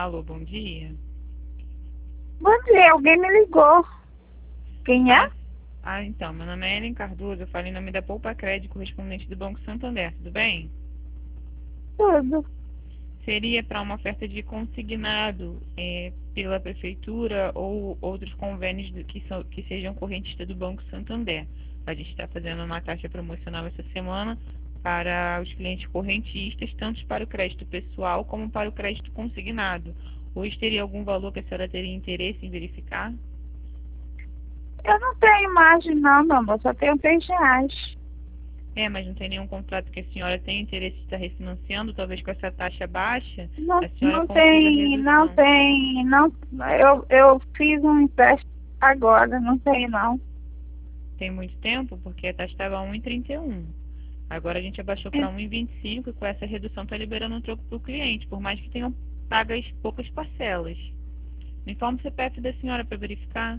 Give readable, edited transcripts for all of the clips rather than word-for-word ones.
Alô, bom dia. Bom dia, alguém me ligou. Quem é? Então, meu nome é Ellen Cardoso, eu falo em nome da Poupa Crédito, correspondente do Banco Santander, tudo bem? Tudo. Seria para uma oferta de consignado pela Prefeitura ou outros convênios que sejam correntistas do Banco Santander. A gente está fazendo uma taxa promocional essa semana para os clientes correntistas, tanto para o crédito pessoal como para o crédito consignado. Hoje teria algum valor que a senhora teria interesse em verificar? Eu não tenho margem não, meu amor, só tenho R$3. Mas não tem nenhum contrato que a senhora tem interesse de estar refinanciando, talvez com essa taxa baixa, Não, a senhora não consiga tem, não redução. tem, não. Eu fiz um empréstimo agora, não tem não. Tem muito tempo, porque a taxa estava 1,31. Agora a gente abaixou para 1,25 e com essa redução está liberando um troco para o cliente, por mais que tenham pagas poucas parcelas. Me informe o CPF da senhora para verificar.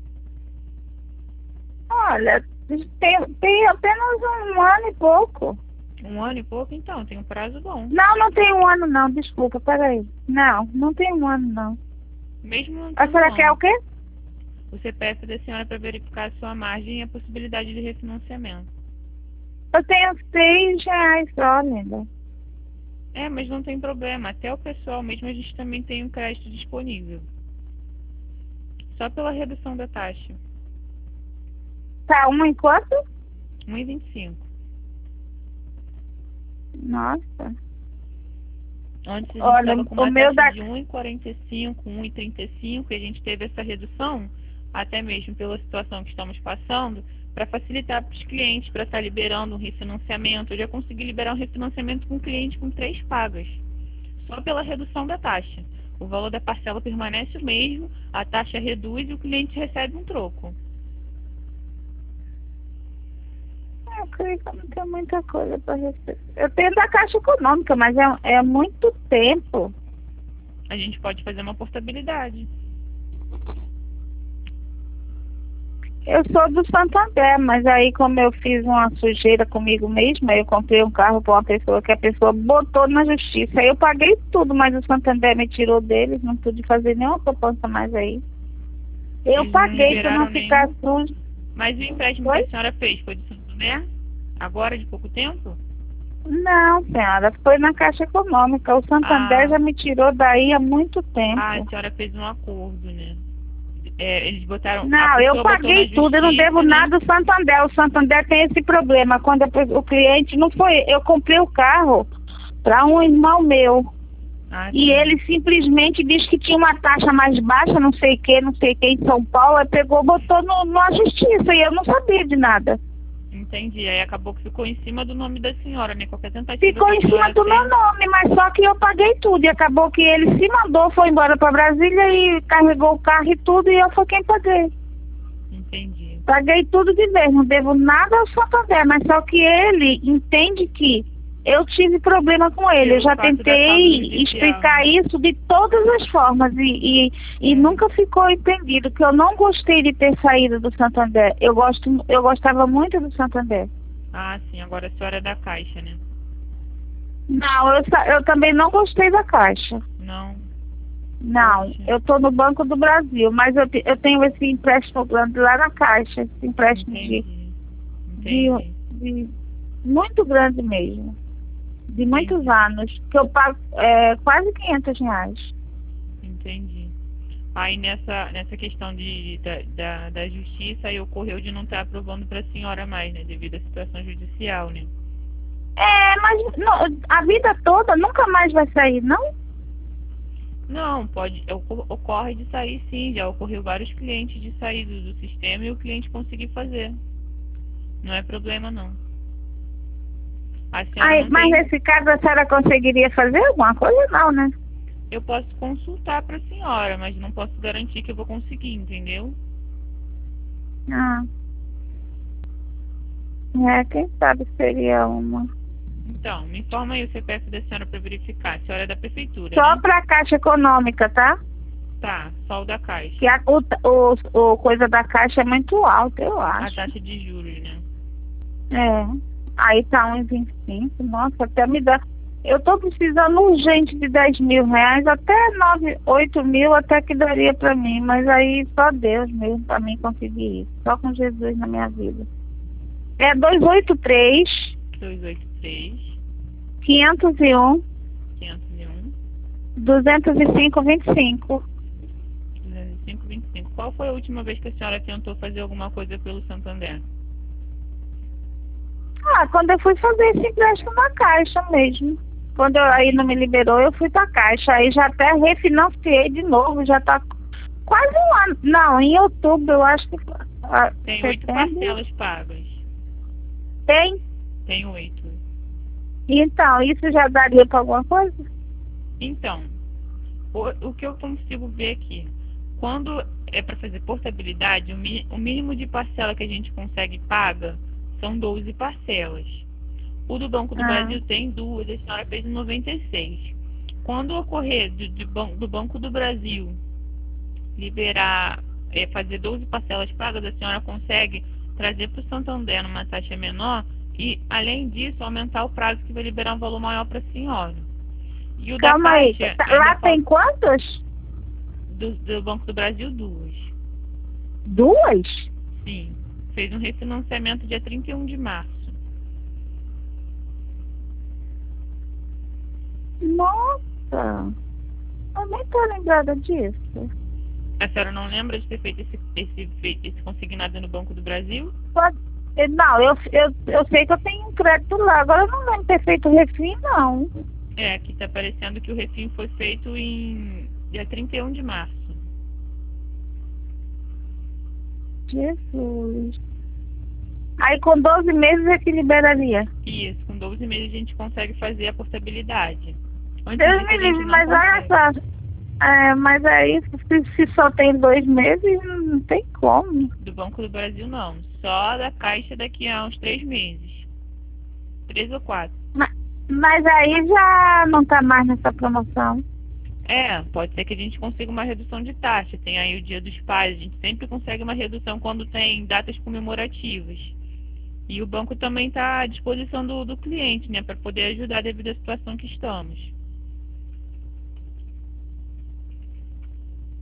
Olha, tem apenas um ano e pouco. Um ano e pouco, então, tem um prazo bom. Não, não tem um ano não, desculpa, peraí. Não, não tem um ano não. Mesmo não A tendo senhora um quer ano. o quê? O CPF da senhora para verificar a sua margem e a possibilidade de refinanciamento. Eu tenho R$6 só, linda. Mas não tem problema. Até o pessoal mesmo a gente também tem um crédito disponível. Só pela redução da taxa. Tá, um em quanto? 1,25. Nossa. Antes a gente Olha, estava com o uma meu taxa da... de 1,45, 1,35 e a gente teve essa redução, até mesmo pela situação que estamos passando, para facilitar para os clientes, para estar liberando um refinanciamento. Eu já consegui liberar um refinanciamento com um cliente com 3 pagas, só pela redução da taxa. O valor da parcela permanece o mesmo, a taxa reduz e o cliente recebe um troco. Eu creio que eu não tenho muita coisa para receber. Eu tenho da Caixa Econômica, mas é muito tempo. A gente pode fazer uma portabilidade. Eu sou do Santander, mas aí como eu fiz uma sujeira comigo mesma, eu comprei um carro para uma pessoa que a pessoa botou na justiça. Aí eu paguei tudo, mas o Santander me tirou deles, não pude fazer nenhuma proposta mais aí. Eu Eles não paguei para não liberaram ficar nenhum. sujo. Mas o empréstimo que Foi? a senhora fez foi do Santander? Agora, de pouco tempo? Não, senhora, foi na Caixa Econômica. O Santander já me tirou daí há muito tempo. A senhora fez um acordo, né? Eles botaram. Não, eu paguei tudo, eu não devo nada ao Santander. O Santander tem esse problema. Quando o cliente não foi. Eu comprei o carro para um irmão meu. E ele simplesmente disse que tinha uma taxa mais baixa, não sei o que, em São Paulo. Aí pegou, botou na justiça e eu não sabia de nada. Entendi. Aí acabou que ficou em cima do nome da senhora, né? Qualquer tentativa. Ficou em cima do meu nome, mas só que eu paguei tudo. E acabou que ele se mandou, foi embora para Brasília e carregou o carro e tudo, e eu fui quem paguei. Entendi. Paguei tudo de vez, não devo nada ao Santander, mas só que ele entende que eu tive problema com ele. Eu já tentei explicar isso de todas as formas e nunca ficou entendido que eu não gostei de ter saído do Santander. Eu gostava muito do Santander. Ah, sim. Agora a senhora é da Caixa, né? Não, eu também não gostei da Caixa. Não. Não, eu estou no Banco do Brasil, mas eu tenho esse empréstimo grande lá na Caixa, esse empréstimo de muito grande mesmo, de muitos anos, que eu pago quase R$500. Entendi. Aí nessa questão da justiça, aí ocorreu de não estar aprovando para a senhora mais, né? Devido à situação judicial, né? Mas não, a vida toda nunca mais vai sair, não? Não, ocorre de sair sim, já ocorreu vários clientes de sair do sistema e o cliente conseguir fazer. Não é problema não. Mas nesse caso a senhora conseguiria fazer alguma coisa? Não, né? Eu posso consultar para a senhora, mas não posso garantir que eu vou conseguir, entendeu? Quem sabe seria uma... Então, me informa aí o CPF da senhora para verificar. A senhora é da prefeitura, Só né? para a Caixa Econômica, tá? Tá, só o da Caixa. Que o coisa da Caixa é muito alta, eu acho. A taxa de juros, né? Aí tá 1,25. Nossa, até me dá... Eu estou precisando urgente de 10 mil reais, até 9, 8 mil até que daria para mim, mas aí só Deus mesmo para mim conseguir isso, só com Jesus na minha vida. É 283 501 205 25. Qual foi a última vez que a senhora tentou fazer alguma coisa pelo Santander? Quando eu fui fazer esse empréstimo na Caixa mesmo. Quando aí não me liberou, eu fui pra Caixa. Aí já até refinanciei de novo, já tá quase um ano. Não, em outubro eu acho que... Tem 8 parcelas pagas. Tem? Tem 8. Então, isso já daria pra alguma coisa? Então, o que eu consigo ver aqui, quando é para fazer portabilidade, o mínimo de parcela que a gente consegue paga são 12 parcelas. O do Banco do Brasil tem 2, a senhora fez em 96. Quando ocorrer do Banco do Brasil liberar, fazer 12 parcelas pagas, a senhora consegue trazer para o Santander numa taxa menor e, além disso, aumentar o prazo que vai liberar um valor maior para a senhora. E o Calma da aí, Caixa, lá tem quantas? Do Banco do Brasil, 2. 2? Sim. Fez um refinanciamento dia 31 de março. Nossa! Eu nem tô lembrada disso. A senhora não lembra de ter feito esse consignado no Banco do Brasil? Não, eu sei que eu tenho um crédito lá. Agora eu não lembro de ter feito refim, não. Aqui está aparecendo que o refim foi feito em dia 31 de março. Jesus. Aí com 12 meses é que liberaria? Isso, com 12 meses a gente consegue fazer a portabilidade. Deus me livre, mas olha só. Mas aí, se só tem 2 meses, não tem como. Do Banco do Brasil, não. Só da Caixa daqui a uns 3 meses. 3 ou 4. Mas aí já não tá mais nessa promoção. Pode ser que a gente consiga uma redução de taxa. Tem aí o Dia dos Pais, a gente sempre consegue uma redução quando tem datas comemorativas. E o banco também está à disposição do cliente, né, para poder ajudar devido à situação que estamos.